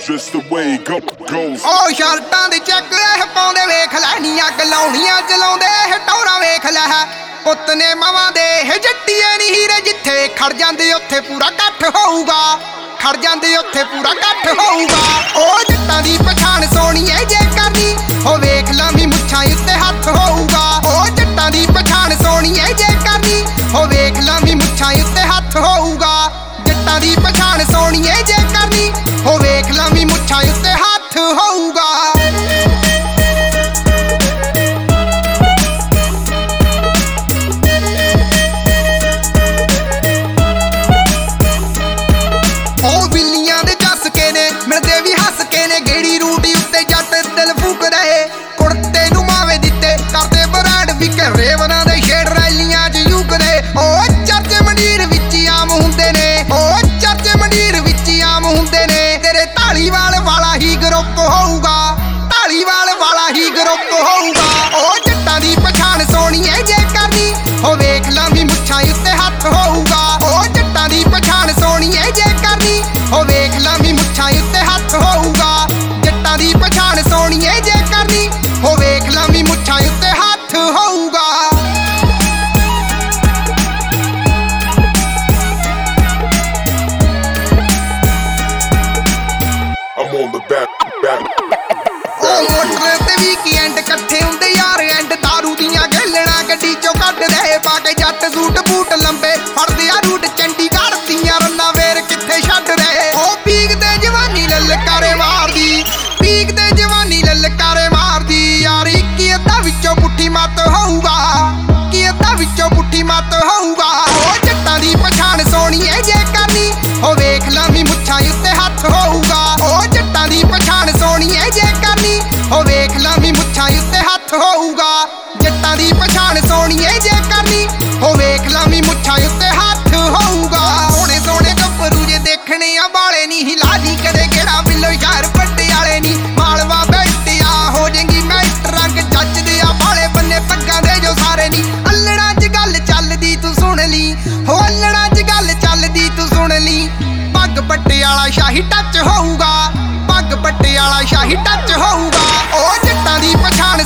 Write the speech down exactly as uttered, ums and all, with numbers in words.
just the way it go- goes. ਉਹ ਸ਼ਰਟਾਂ ਦੇ ਚੱਕ ਇਹ ਪਾਉਂਦੇ ਵੇਖ ਲੈ ਨੀ ਅੱਗ ਲਾਉਣੀਆਂ ਚਲਾਉਂਦੇ ਇਹ ਟੌਰਾ ਵੇਖ ਲੈ ਪੁੱਤ ਨੇ ਮਾਵਾਂ ਦੇ ਇਹ ਜੱਟੀਏ ਨੀ ਹੀਰੇ ਜਿੱਥੇ ਖੜ ਜਾਂਦੇ ਉੱਥੇ ਪੂਰਾ ਇਕੱਠ ਹੋਊਗਾ ਖੜ ਜਾਂਦੇ ਉੱਥੇ ਪੂਰਾ ਇਕੱਠ ਹੋਊਗਾ ਉਹ ਜੱਟਾਂ ਦੀ ਪਛਾਣ ਸੋਹਣੀਏ ਜੇ ਕਰਨੀ ਉਹ ਵੇਖ ਲਵੀਂ ਮੁੱਛਾਂ ਉੱਤੇ ਹੱਥ ਹੋਊਗਾ ਉਹ ਜੱਟਾਂ ਦੀ ਪਛਾਣ ਸੋਹਣੀਏ ਜੇ ਕਰਨੀ ਉਹ ਵੇਖ ਲਵੀਂ ਮੁੱਛਾਂ ਉੱਤੇ ਹੱਥ ਹੋਊਗਾ ਜੱਟਾਂ ਦੀ ਪਛਾਣ ਸੋਹਣੀਏ ਜੇ ਕਰਨੀ ਉਹ ਵੇਖ ਲਵੀਂ ਮੁੱਛਾਂ ਉੱਤੇ ਹੱਥ ਹੋਊਗਾ ਉਹ ਬਿੱਲੀਆਂ ਦੇ ਚਸਕੇ ਨੇ ਮਿਲਦੇ ਵੀ ਹੱਸ ਕੇ ਨੇ ਗੇੜੀ ਰੂਟੀ ਉੱਤੇ ਜੱਟ ਦਿਲ ਫੂਕ ਰਹੇ ਕੁੜਤੇ ਨੂੰ ਮਾਵੇ ਦਿੱਤੇ ਕਰਦੇ ਬਰਾਂਡ ਵੀ ਰੇਵਰਾਂ ਦੇ ਛੇੜ ਰੈਲੀਆਂ ਚ ਯੂਕਦੇ ਉਹ ਚਰਚੇ ਮੰਡੀਰ ਵਿੱਚ ਆਮ ਹੁੰਦੇ ਨੇ ਉਹ ਚਰਚੇ ਮੰਡੀਰ ਵਿੱਚ ਆਮ ਹੁੰਦੇ ਨੇ ਤੇਰੇ ਢਾਲੀਵਾਲ ਵਾਲਾ ਹੀ ਗਰੁੱਪ ਹੋਊਗਾ ਢਾਲੀਵਾਲ ਵਾਲਾ ਹੀ ਗਰੁੱਪ ਹੋਊਗਾ ਉਹ ਜੱਟਾਂ ਦੀ ਪਛਾਣ ਸੋਹਣੀਏ ਜੇ ਕਰਨੀ ਉਹ ਵੇਖ ਲਵੀਂ ਮੁੱਛਾਂ ਉੱਤੇ ਹੱਥ ਹੋਊਗਾ ਉਹ ਜੱਟਾਂ ਦੀ ਪਛਾਣ ਸੋਹਣੀਏ ਜੇ ਕਰਨੀ ਉਹ ਵੇਖ ਲਵੀਂ ਮੁੱਛਾਂ ਉੱਤੇ ਹੱਥ ਹੋਊਗਾ ਜੱਟਾਂ ਦੀ ਪਛਾਣ ਸੋਹਣੀਏ ਜੇ ਕਰਨੀ ਉਹ ਵੇਖ ਲਵੀਂ ਮੁੱਛਾਂ ਉੱਤੇ ਹੱਥ ਹੋਊਗਾ I'm on the back, back. ਉਹ ਮੋਟਰ ਤੇ ਵੀਕਐਂਡ ਇਕੱਠੇ ਹੁੰਦੇ ਯਾਰ ਐਂਡ ਦਾਰੂ ਦੀਆਂ ਗੇਲਣਾ ਗੱਡੀ ਚੋਂ ਕੱਢਦੇ ਪਾ ਕੇ ਜੱਟ ਸੂਟ ਬੂਟ ਲੰਬੇ ਫੜਦੇ ਆ ਰੂਟ ਚੰਡੀਗੜ੍ਹ ਦੀਆਂ ਰੰਨਾਂ ਵੇਰ ਕਿੱਥੇ ਛੱਡ ਰਹੇ ਉਹ ਪੀਕ ਤੇ ਜਵਾਨੀ ਲਲਕਾਰੇ ਮਾਰਦੀ ਪੀਕ ਤੇ ਜਵਾਨੀ ਲਲਕਾਰੇ ਮਾਰਦੀ ਯਾਰ ਕੀ ਅੱਧਾ ਵਿੱਚੋਂ ਪੁੱਠੀ ਮੱਤ ਹੋਊਗਾ ਕੀ ਅੱਧਾ ਵਿੱਚੋਂ ਪੁੱਠੀ ਮੱਤ ਹੋਊਗਾ ਉਹ ਜੱਟਾਂ ਦੀ ਪਛਾਣ ਸੋਹਣੀਏ ਜੇ ਕਰਨੀ ਉਹ ਵੇਖ ਲਵੀਂ ਮੁੱਛਾਂ ਉੱਤੇ ਹੱਥ ਹੋਊਗਾ ਉਹ ਜੱਟਾਂ ਦੀ ਪਛਾਣ ਸੋਹਣੀਏ ਜੇ ਕਰਨੀ ਉਹ ਵੇਖ ਲਵੀਂ ਮੁੱਛਾਂ ਉੱਤੇ ਹੱਥ ਹੋਊਗਾ ਜੱਟਾਂ ਦੀ ਪਛਾਣ ਸੋਹਣੀਏ ਜੇ ਕਰਨੀ ਉਹ ਵੇਖ ਲਵੀਂ ਮੁੱਛਾਂ ਉੱਤੇ ਹੱਥ ਹੋਊਗਾ ਸੋਹਣੇ ਸੋਹਣੇ ਗੱਭਰੂ ਜੇ ਦੇਖਣੇ ਆ ਵਾਲੇ ਨਹੀਂ ਹਿਲਾਦੀ ਕਦੇ ਕਿਹੜਾ ਬਿੱਲੋ ਯਾਰ ਵੱਡੇ ਵਾਲੇ ਨਹੀਂ ਮਾਲਵਾ ਬੈਠਿਆ ਹੋ ਜਾਏਗੀ ਮੈਟ ਰੰਗ ਜੱਜਦੇ ਆ ਵਾਲੇ ਬੰਨੇ ਪੱਗਾਂ ਦੇ ਜੋ ਸਾਰੇ ਨਹੀਂ ਅੱਲੜਾਂ 'ਚ ਗੱਲ ਚੱਲਦੀ ਤੂੰ ਸੁਣ ਲਈ ਹੋ ਅੱਲੜਾਂ 'ਚ ਗੱਲ ਚੱਲਦੀ ਤੂੰ ਸੁਣ ਲਈ ਪੱਗ ਪੱਟੇ ਵਾਲਾ ਸ਼ਾਹੀ ਟੱਚ ਹੋਊਗਾ ਪੱਗ ਪੱਟੇ ਵਾਲਾ ਸ਼ਾਹੀ ਟੱਚ ਹੋਊਗਾ ਉਹ ਜੱਟਾਂ ਦੀ ਪਛਾਣ